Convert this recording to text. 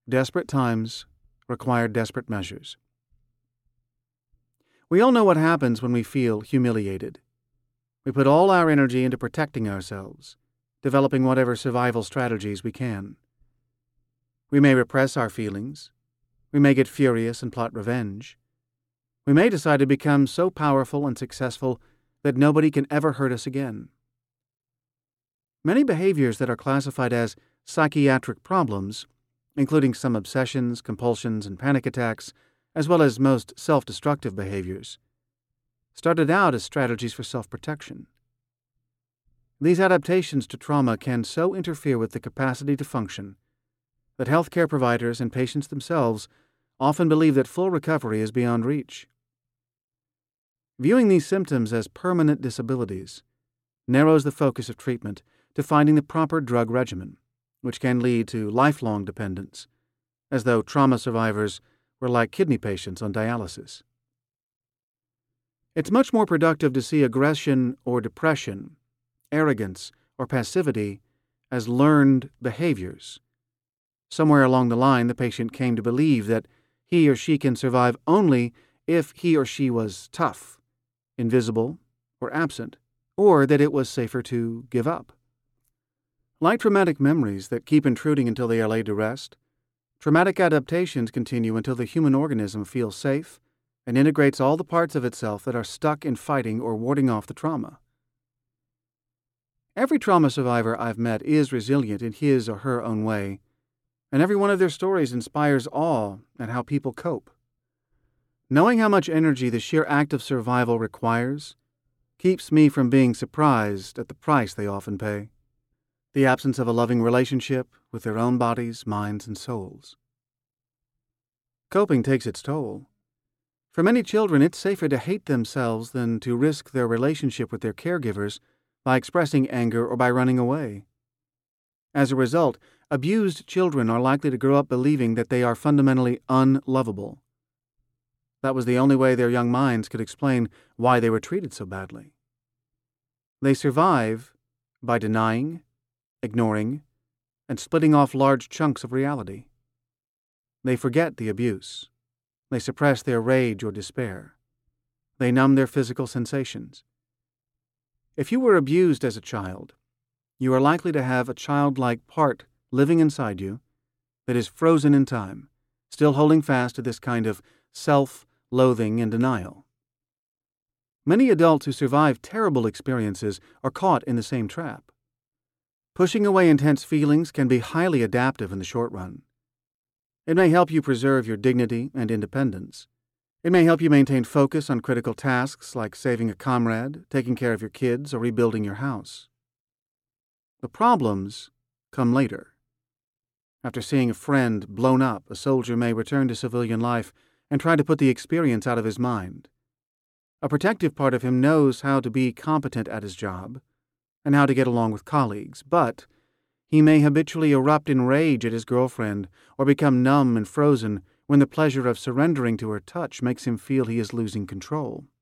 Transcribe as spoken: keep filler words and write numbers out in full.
Desperate times require desperate measures. We all know what happens when we feel humiliated. We put all our energy into protecting ourselves, developing whatever survival strategies we can. We may repress our feelings. We may get furious and plot revenge. We may decide to become so powerful and successful that nobody can ever hurt us again. Many behaviors that are classified as psychiatric problems, including some obsessions, compulsions, and panic attacks, as well as most self-destructive behaviors, started out as strategies for self-protection. These adaptations to trauma can so interfere with the capacity to function that healthcare providers and patients themselves often believe that full recovery is beyond reach. Viewing these symptoms as permanent disabilities narrows the focus of treatment to finding the proper drug regimen, which can lead to lifelong dependence, as though trauma survivors were like kidney patients on dialysis. It's much more productive to see aggression or depression, arrogance or passivity as learned behaviors. Somewhere along the line, the patient came to believe that he or she can survive only if he or she was tough, invisible, or absent, or that it was safer to give up. Like traumatic memories that keep intruding until they are laid to rest, traumatic adaptations continue until the human organism feels safe and integrates all the parts of itself that are stuck in fighting or warding off the trauma. Every trauma survivor I've met is resilient in his or her own way, and every one of their stories inspires awe at how people cope. Knowing how much energy the sheer act of survival requires keeps me from being surprised at the price they often pay: the absence of a loving relationship with their own bodies, minds, and souls. Coping takes its toll. For many children, it's safer to hate themselves than to risk their relationship with their caregivers by expressing anger or by running away. As a result, abused children are likely to grow up believing that they are fundamentally unlovable. That was the only way their young minds could explain why they were treated so badly. They survive by denying, ignoring, and splitting off large chunks of reality. They forget the abuse. They suppress their rage or despair. They numb their physical sensations. If you were abused as a child, you are likely to have a childlike part living inside you that is frozen in time, still holding fast to this kind of self-loathing and denial. Many adults who survive terrible experiences are caught in the same trap. Pushing away intense feelings can be highly adaptive in the short run. It may help you preserve your dignity and independence. It may help you maintain focus on critical tasks like saving a comrade, taking care of your kids, or rebuilding your house. The problems come later. After seeing a friend blown up, a soldier may return to civilian life and try to put the experience out of his mind. A protective part of him knows how to be competent at his job and how to get along with colleagues, but he may habitually erupt in rage at his girlfriend or become numb and frozen when the pleasure of surrendering to her touch makes him feel he is losing control.